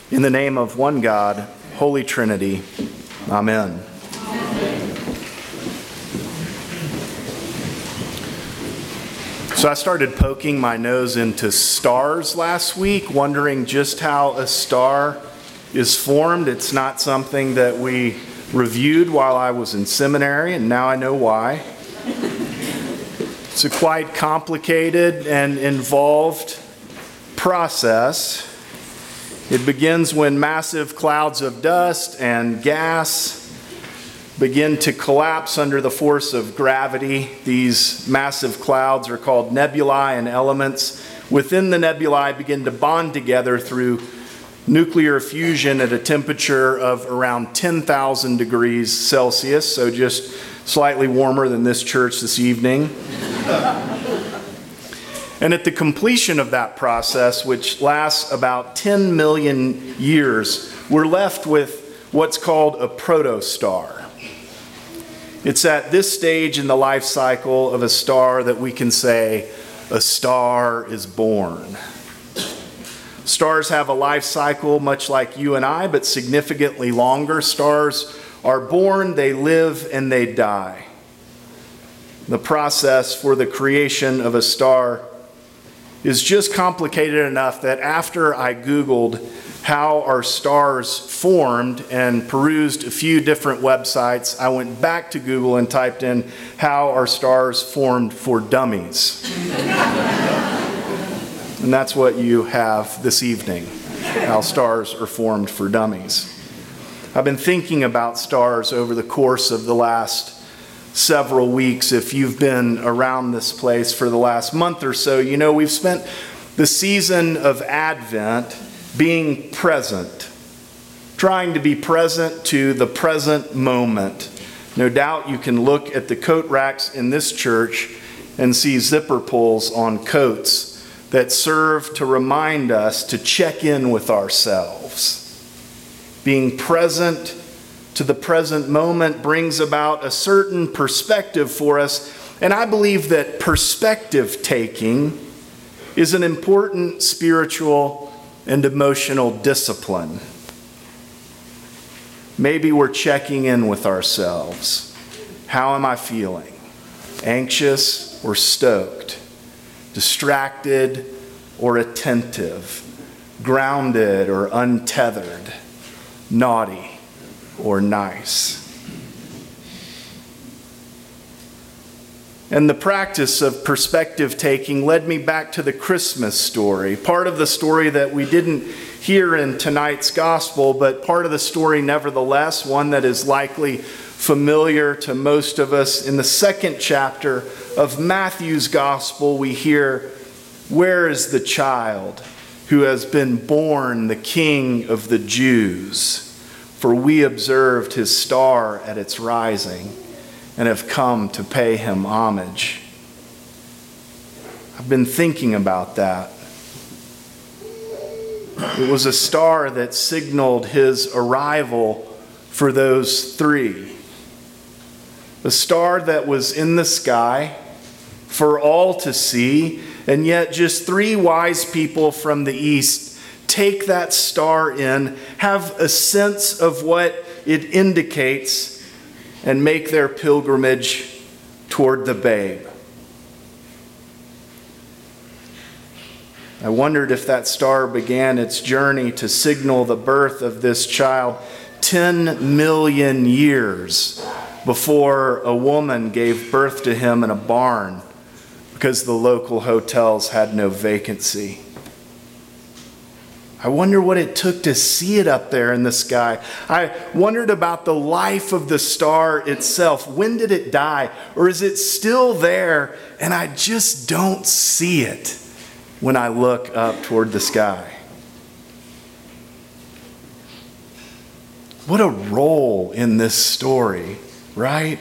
In the name of one God, Holy Trinity, Amen. So I started poking my nose into stars last week, wondering just how a star is formed. It's not something that we reviewed while I was in seminary, and now I know why. It's a quite complicated and involved process. It begins when massive clouds of dust and gas begin to collapse under the force of gravity. These massive clouds are called nebulae, and elements within the nebulae begin to bond together through nuclear fusion at a temperature of around 10,000 degrees Celsius, so just slightly warmer than this church this evening. And at the completion of that process, which lasts about 10 million years, we're left with what's called a protostar. It's at this stage in the life cycle of a star that we can say a star is born. Stars have a life cycle much like you and I, but significantly longer. Stars are born, they live, and they die. The process for the creation of a star is just complicated enough that after I Googled how are stars formed and perused a few different websites, I went back to Google and typed in how are stars formed for dummies. And that's what you have this evening, how stars are formed for dummies. I've been thinking about stars over the course of the last several weeks. If you've been around this place for the last month or so, you know we've spent the season of Advent being present, trying to be present to the present moment. No doubt you can look at the coat racks in this church and see zipper pulls on coats that serve to remind us to check in with ourselves. Being present to the present moment brings about a certain perspective for us, and I believe that perspective taking is an important spiritual and emotional discipline. Maybe we're checking in with ourselves. How am I feeling? Anxious or stoked? Distracted or attentive? Grounded or untethered? Naughty or nice? And the practice of perspective taking led me back to the Christmas story, part of the story that we didn't hear in tonight's gospel, but part of the story nevertheless, one that is likely familiar to most of us. In the second chapter of Matthew's gospel, we hear, "Where is the child who has been born the King of the Jews? For we observed his star at its rising and have come to pay him homage." I've been thinking about that. It was a star that signaled his arrival for those three. A star that was in the sky for all to see, and yet just three wise people from the east take that star in, have a sense of what it indicates, and make their pilgrimage toward the babe. I wondered if that star began its journey to signal the birth of this child 10 million years before a woman gave birth to him in a barn because the local hotels had no vacancy. I wonder what it took to see it up there in the sky. I wondered about the life of the star itself. When did it die? Or is it still there and I just don't see it when I look up toward the sky? What a role in this story, right?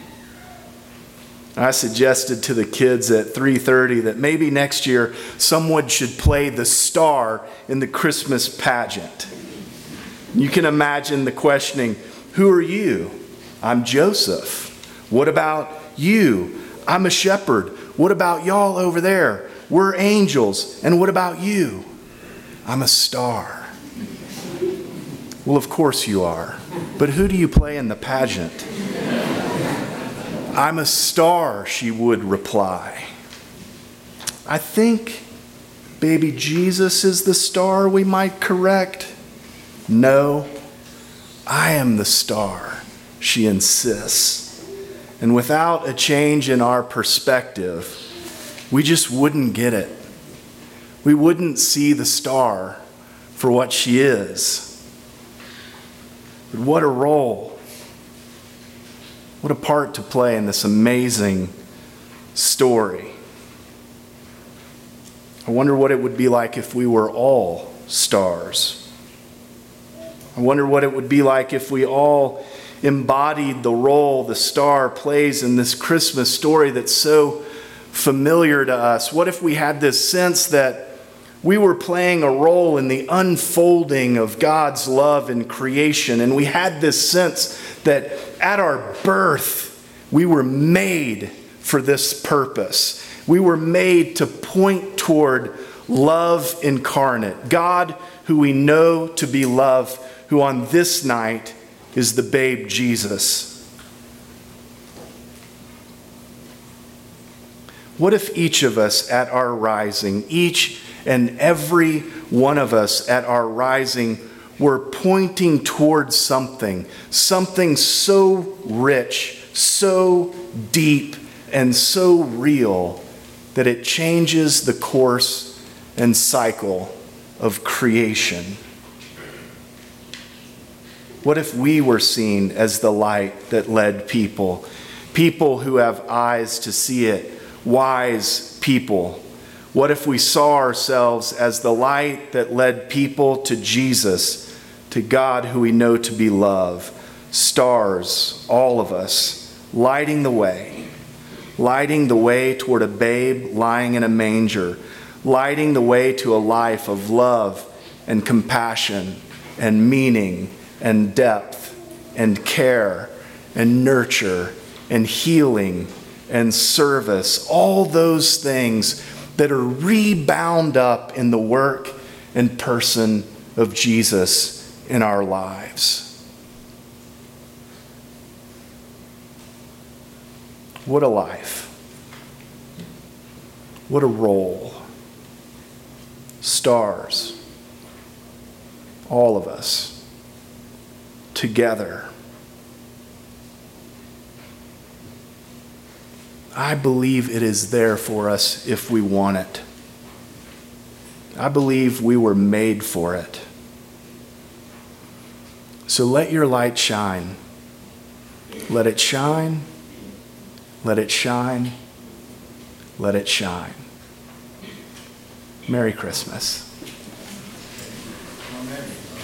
I suggested to the kids at 3:30 that maybe next year someone should play the star in the Christmas pageant. You can imagine the questioning, "Who are you?" "I'm Joseph." "What about you?" "I'm a shepherd." "What about y'all over there?" "We're angels." "And what about you?" "I'm a star." Well, of course you are. But who do you play in the pageant? I'm a star, she would reply. I think baby Jesus is the star, we might correct. No, I am the star, she insists. And without a change in our perspective, we just wouldn't get it. We wouldn't see the star for what she is. But what a role. What a part to play in this amazing story. I wonder what it would be like if we were all stars. I wonder what it would be like if we all embodied the role the star plays in this Christmas story that's so familiar to us. What if we had this sense that we were playing a role in the unfolding of God's love in creation, and we had this sense that at our birth, we were made for this purpose. We were made to point toward love incarnate, God who we know to be love, who on this night is the babe Jesus. What if each of us at our rising, each and every one of us at our rising, were pointing towards something so rich, so deep, and so real that it changes the course and cycle of creation? What if we were seen as the light that led people who have eyes to see it, wise people? What if we saw ourselves as the light that led people to Jesus, to God who we know to be love? Stars, all of us, lighting the way toward a babe lying in a manger, lighting the way to a life of love and compassion and meaning and depth and care and nurture and healing and service. All those things that are rebound up in the work and person of Jesus in our lives. What a life. What a role. Stars. All of us. Together. I believe it is there for us if we want it. I believe we were made for it. So let your light shine. Let it shine. Let it shine. Let it shine. Merry Christmas. Amen.